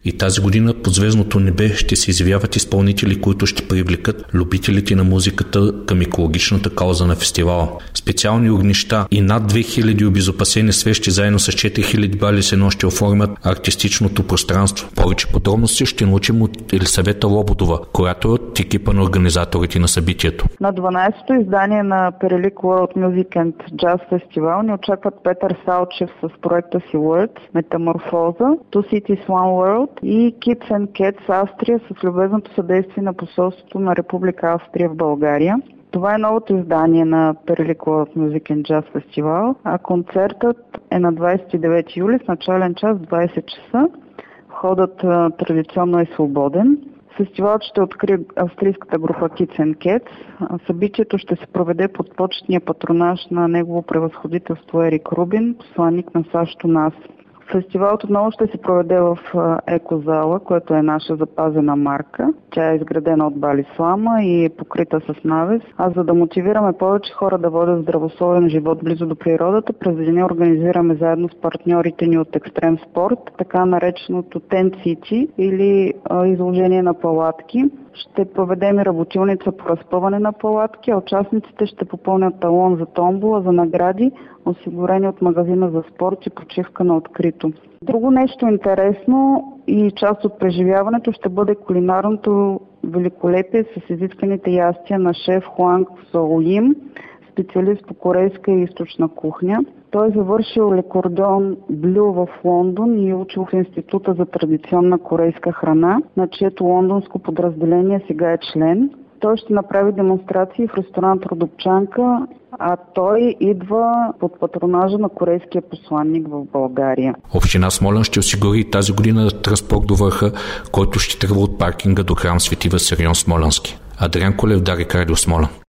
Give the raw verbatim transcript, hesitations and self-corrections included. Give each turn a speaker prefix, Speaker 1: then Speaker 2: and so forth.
Speaker 1: И тази година под звездното небе ще се изявяват изпълнители, които ще привлекат любителите на музиката към екологичната кауза на фестивала. Специални огнища и над две хиляди обезопасени свещи заедно с четири хиляди бали сено ще оформят артистичното пространство. Повече подробности ще научим от Елисавета Лободова, която е от екипа на организаторите на събитието.
Speaker 2: На дванадесето издание на Перелик World Music and Jazz Festival ни очакват Петър Салчев с проекта си Words, Метаморфоза, Two Cities One World и Kids and Cats Австрия с любезното съдействие на посолството на Република Австрия в България. Това е новото издание на Перелик World Music and Jazz Festival, а концертът е на двадесет и девети юли с начален час двадесет часа. Входът традиционно е свободен. Фестивалът ще открие австрийската група Kids and Cats. Събитието ще се проведе под почетния патронаж на негово превъзходителство Ерик Рубин, посланник на САЩ у нас. Фестивалът отново ще се проведе в Екозала, което е наша запазена марка. Тя е изградена от Балислама и е покрита с навес. А за да мотивираме повече хора да водят здравословен живот близо до природата, през деня организираме заедно с партньорите ни от Екстрем Спорт, така нареченото Tent City или а, изложение на палатки. Ще проведем и работилница по разпъване на палатки, а участниците ще попълнят талон за томбола за награди, осигурени от магазина за спорт и почивка на открито. Друго нещо интересно и част от преживяването ще бъде кулинарното великолепие с изисканите ястия на шеф Хуанг Соуим, специалист по корейска и източна кухня. Той е завършил лекордон Блю в Лондон и е учил в Института за традиционна корейска храна, на чието лондонско подразделение сега е член. Той ще направи демонстрации в ресторант Родопчанка, а той идва под патронажа на корейския посланник в България.
Speaker 1: Община Смолян ще осигури тази година транспорт до върха, който ще тръгва от паркинга до храм Свети Василион Смолянски. Адриан Колев, Дарик Радио Смолян.